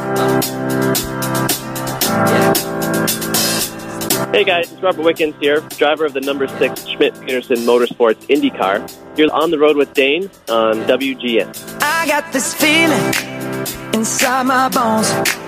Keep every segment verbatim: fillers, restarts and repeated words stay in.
Hey guys, it's Robert Wickens here, driver of the number six Schmidt-Peterson Motorsports IndyCar. You're on the road with Dane on W G N. I got this feeling inside my bones.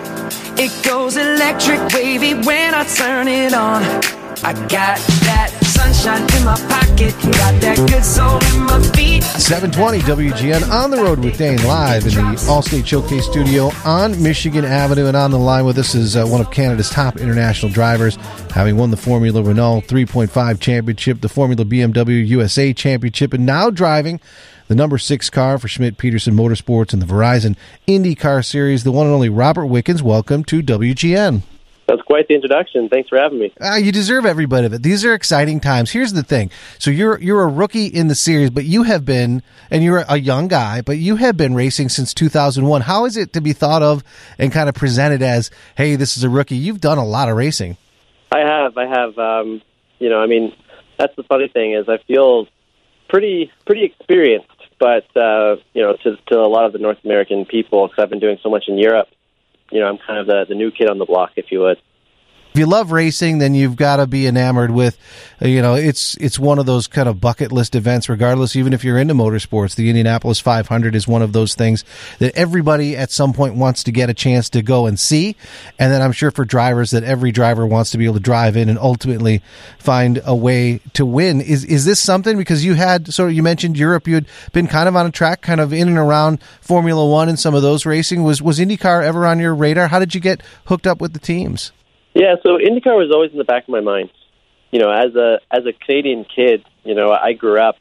It goes electric wavy when I turn it on. I got that sunshine in my pocket, got that good soul in my feet. seven twenty W G N on the road with Dane, live in the Allstate Showcase studio on Michigan Avenue. And on the line with us is uh, one of Canada's top international drivers, having won the Formula Renault three point five Championship, the Formula B M W U S A Championship, and now driving the number six car for Schmidt-Peterson Motorsports in the Verizon IndyCar Series, the one and only Robert Wickens. Welcome to W G N. That's quite the introduction. Thanks for having me. Uh, you deserve every bit of it. These are exciting times. Here's the thing. So you're you're a rookie in the series, but you have been, and you're a young guy, but you have been racing since two thousand one. How is it to be thought of and kind of presented as, hey, this is a rookie? You've done a lot of racing. I have. I have. Um, you know, I mean, that's the funny thing is I feel pretty pretty experienced, but, uh, you know, to, to a lot of the North American people, because I've been doing so much in Europe, you know, I'm kind of the, the new kid on the block, if you would. If you love racing, then you've got to be enamored with, you know, it's it's one of those kind of bucket list events, regardless, even if you're into motorsports. The Indianapolis five hundred is one of those things that everybody at some point wants to get a chance to go and see. And then I'm sure for drivers that every driver wants to be able to drive in and ultimately find a way to win. Is is this something, because you had, so you mentioned Europe, you had been kind of on a track, kind of in and around Formula One and some of those racing. Was, was IndyCar ever on your radar? How did you get hooked up with the teams? Yeah, so IndyCar was always in the back of my mind. You know, as a as a Canadian kid, you know, I grew up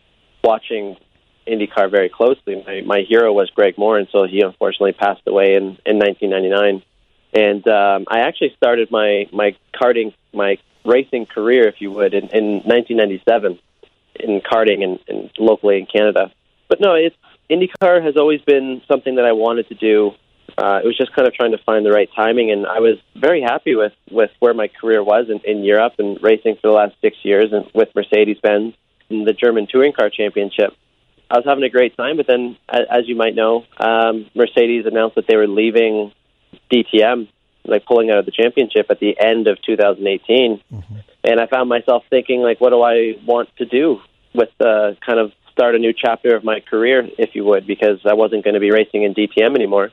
watching IndyCar very closely. My, my hero was Greg Moore until he unfortunately passed away in, in nineteen ninety-nine. And um, I actually started my, my karting, my racing career, if you would, in, in nineteen ninety-seven in karting and, and locally in Canada. But no, it's IndyCar has always been something that I wanted to do. Uh, it was just kind of trying to find the right timing, and I was very happy with, with where my career was in, in Europe and racing for the last six years and with Mercedes-Benz in the German Touring Car Championship. I was having a great time, but then, as you might know, um, Mercedes announced that they were leaving D T M, like pulling out of the championship at the end of two thousand eighteen. Mm-hmm. And I found myself thinking, like, what do I want to do with uh, kind of start a new chapter of my career, if you would, because I wasn't going to be racing in D T M anymore.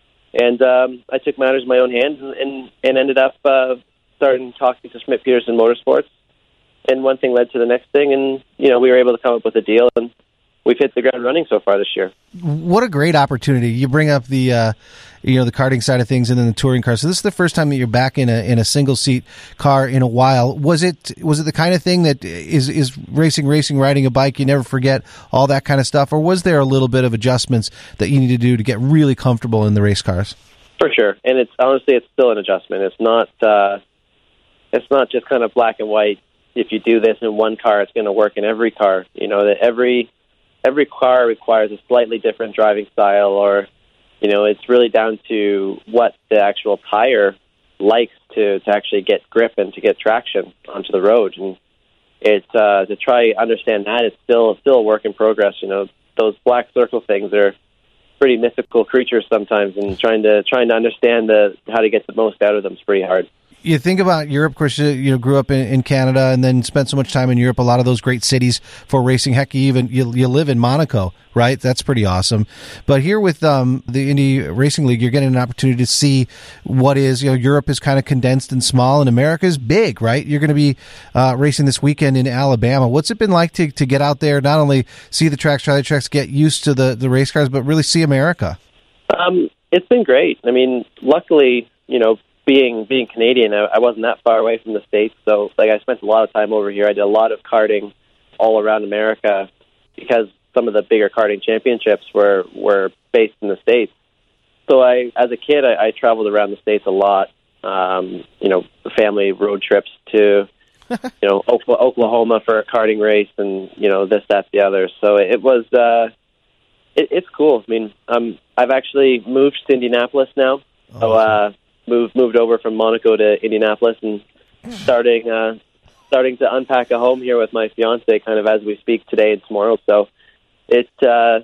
And um, I took matters in my own hands and, and, and ended up uh, starting talking to Schmidt-Peterson Motorsports. And one thing led to the next thing, and, you know, we were able to come up with a deal, and we've hit the ground running so far this year. What a great opportunity. You bring up the, uh, you know, the karting side of things and then the touring car. So this is the first time that you're back in a in a single seat car in a while. Was it was it the kind of thing that is is racing, racing, riding a bike, you never forget all that kind of stuff? Or was there a little bit of adjustments that you need to do to get really comfortable in the race cars? For sure. And it's honestly, it's still an adjustment. It's not, uh, it's not just kind of black and white. If you do this in one car, it's going to work in every car. You know, that every every car requires a slightly different driving style, or, you know, it's really down to what the actual tire likes to, to actually get grip and to get traction onto the road. And it's uh, to try understand that, it's still still a work in progress. You know, those black circle things are pretty mythical creatures sometimes, and trying to trying to understand the how to get the most out of them is pretty hard. You think about Europe, of course, you know, grew up in, in Canada and then spent so much time in Europe, a lot of those great cities for racing. Heck, you even you, you live in Monaco, right? That's pretty awesome. But here with um, the Indy Racing League, you're getting an opportunity to see what is, you know, Europe is kind of condensed and small, and America is big, right? You're going to be uh, racing this weekend in Alabama. What's it been like to, to get out there, not only see the tracks, try the tracks, get used to the, the race cars, but really see America? Um, it's been great. I mean, luckily, you know, Being being Canadian, I, I wasn't that far away from the States, so like I spent a lot of time over here. I did a lot of karting all around America because some of the bigger karting championships were, were based in the States. So I, as a kid, I, I traveled around the States a lot. Um, you know, family road trips to, you know, Oklahoma for a karting race, and you know this, that, the other. So it was, uh, it, it's cool. I mean, um, I've actually moved to Indianapolis now. So. Uh, Moved moved over from Monaco to Indianapolis and starting uh, starting to unpack a home here with my fiance, kind of as we speak today and tomorrow. So it uh,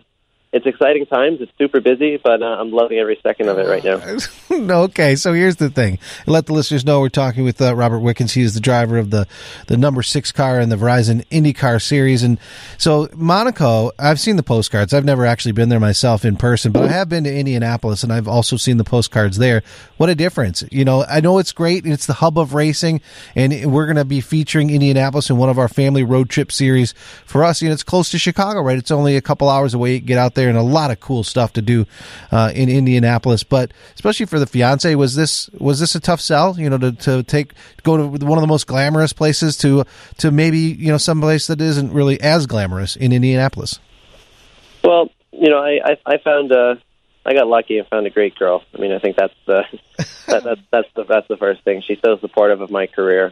it's exciting times. It's super busy, but uh, I'm loving every second of it right now. Okay, so here's the thing. Let the listeners know we're talking with uh, Robert Wickens. He is the driver of the, the number six car in the Verizon IndyCar Series. And so Monaco, I've seen the postcards. I've never actually been there myself in person, but I have been to Indianapolis, and I've also seen the postcards there. What a difference. You know, I know it's great. It's the hub of racing, and we're going to be featuring Indianapolis in one of our family road trip series. For us, you know, it's close to Chicago, right? It's only a couple hours away. Get out there, and a lot of cool stuff to do uh, in Indianapolis. But especially for the fiance, was this was this a tough sell? You know, to, to take go to one of the most glamorous places to to maybe you know some place that isn't really as glamorous in Indianapolis. Well, you know, I I, I found uh, I got lucky and found a great girl. I mean, I think that's the that, that, that's the that's the first thing. She's so supportive of my career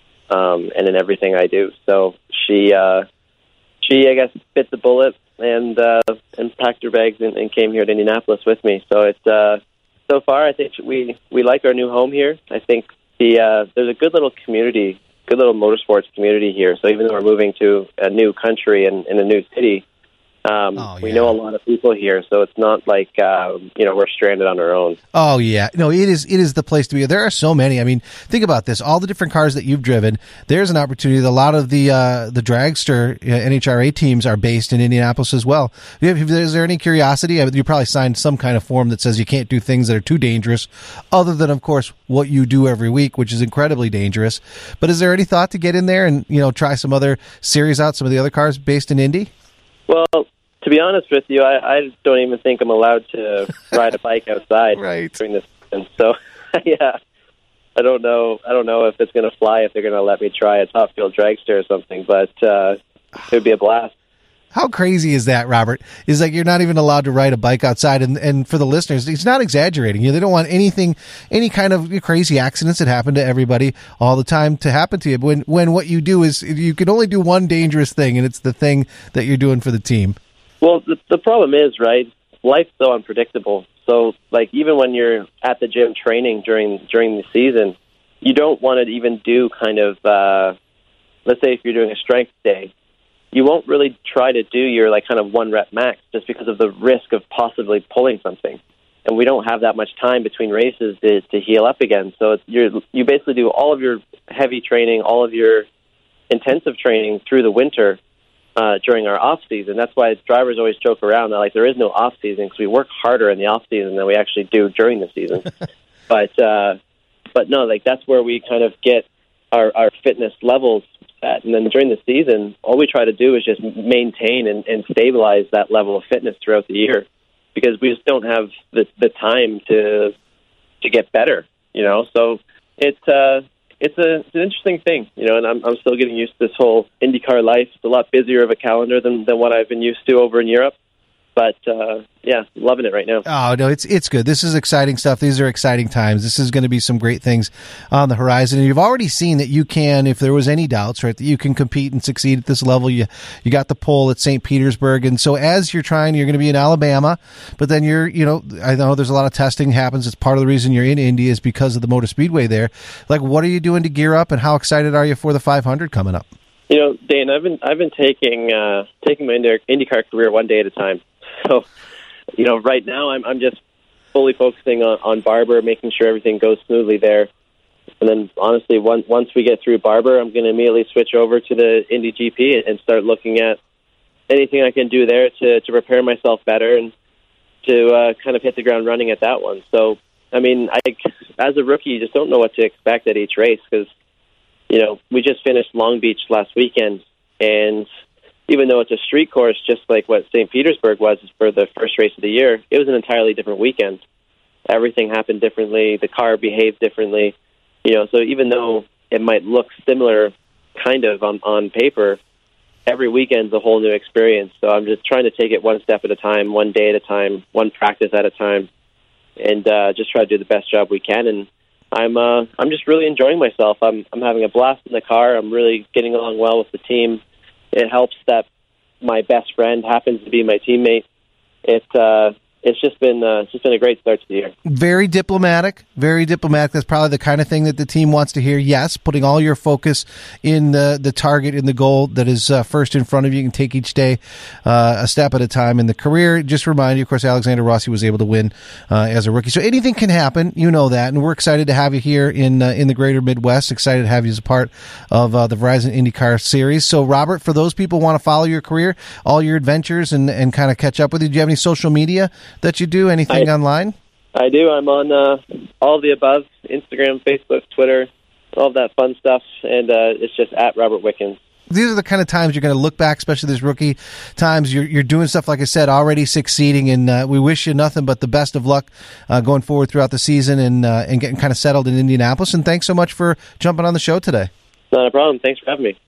um, and in everything I do. So she uh, she I guess bit the bullet and uh, and packed her bags and, and came here to Indianapolis with me. So it's uh, so far I think we we like our new home here. I think the uh, there's a good little community, good little motorsports community here. So even though we're moving to a new country and in a new city, Um, oh, yeah. we know a lot of people here, so it's not like uh, you know we're stranded on our own. Oh yeah, no, it is. It is the place to be. There are so many. I mean, think about this: all the different cars that you've driven. There's an opportunity. A lot of the uh, the dragster uh, N H R A teams are based in Indianapolis as well. Is there any curiosity? You probably signed some kind of form that says you can't do things that are too dangerous, other than, of course, what you do every week, which is incredibly dangerous. But is there any thought to get in there and you know try some other series out, some of the other cars based in Indy? Well, to be honest with you, I, I don't even think I'm allowed to ride a bike outside right. during this season. So, yeah, I don't know. I don't know if it's going to fly, if they're going to let me try a Top Fuel dragster or something, but uh, it would be a blast. How crazy is that, Robert? Is like you're not even allowed to ride a bike outside, and and for the listeners, he's not exaggerating. You know, they don't want anything, any kind of crazy accidents that happen to everybody all the time to happen to you. But when when what you do is you can only do one dangerous thing, and it's the thing that you're doing for the team. Well, the, the problem is, right, life's so unpredictable. So, like, even when you're at the gym training during during the season, you don't want to even do kind of, uh, let's say if you're doing a strength day, you won't really try to do your, like, kind of one rep max just because of the risk of possibly pulling something. And we don't have that much time between races to, to heal up again. So it's, you're, you basically do all of your heavy training, all of your intensive training through the winter, Uh, during our off season. That's why drivers always joke around that like there is no off season because we work harder in the off season than we actually do during the season. but uh, but no, like that's where we kind of get our, our fitness levels at. And then during the season, all we try to do is just maintain and, and stabilize that level of fitness throughout the year because we just don't have the the time to to get better. You know, so it's. Uh, It's, a, it's an interesting thing, you know, and I'm, I'm still getting used to this whole IndyCar life. It's a lot busier of a calendar than, than what I've been used to over in Europe. But, uh, yeah, loving it right now. Oh, no, it's it's good. This is exciting stuff. These are exciting times. This is going to be some great things on the horizon. And you've already seen that you can, if there was any doubts, right, that you can compete and succeed at this level. You you got the pole at Saint Petersburg. And so as you're trying, you're going to be in Alabama, but then you're, you know, I know there's a lot of testing happens. It's part of the reason you're in Indy is because of the Motor Speedway there. Like, what are you doing to gear up, and how excited are you for the five hundred coming up? You know, Dane, I've been I've been taking uh, taking my IndyCar career one day at a time. So, you know, right now I'm I'm just fully focusing on, on Barber, making sure everything goes smoothly there. And then, honestly, once once we get through Barber, I'm going to immediately switch over to the Indy G P and start looking at anything I can do there to, to prepare myself better and to uh, kind of hit the ground running at that one. So, I mean, I, as a rookie, you just don't know what to expect at each race because, you know, we just finished Long Beach last weekend, and even though it's a street course, just like what Saint Petersburg was for the first race of the year, it was an entirely different weekend. Everything happened differently. The car behaved differently. You know, so even though it might look similar kind of on, on paper, every weekend's a whole new experience. So I'm just trying to take it one step at a time, one day at a time, one practice at a time, and uh, just try to do the best job we can. And I'm uh, I'm just really enjoying myself. I'm I'm having a blast in the car. I'm really getting along well with the team. It helps that my best friend happens to be my teammate. It uh, it's just been uh, it's just been a great start to the year. Very diplomatic, very diplomatic. That's probably the kind of thing that the team wants to hear. Yes, putting all your focus in the, the target, in the goal that is uh, first in front of you. You can take each day uh, a step at a time in the career. Just remind you, of course, Alexander Rossi was able to win uh, as a rookie. So anything can happen. You know that. And we're excited to have you here in uh, in the greater Midwest. Excited to have you as a part of uh, the Verizon IndyCar series. So, Robert, for those people who want to follow your career, all your adventures, and, and kind of catch up with you, do you have any social media that you do? Anything I, online? I do. I'm on uh, all of the above, Instagram, Facebook, Twitter, all of that fun stuff, and uh, it's just at Robert Wickens. These are the kind of times you're going to look back, especially these rookie times. You're, you're doing stuff, like I said, already succeeding, and uh, we wish you nothing but the best of luck uh, going forward throughout the season and, uh, and getting kind of settled in Indianapolis. And thanks so much for jumping on the show today. Not a problem. Thanks for having me.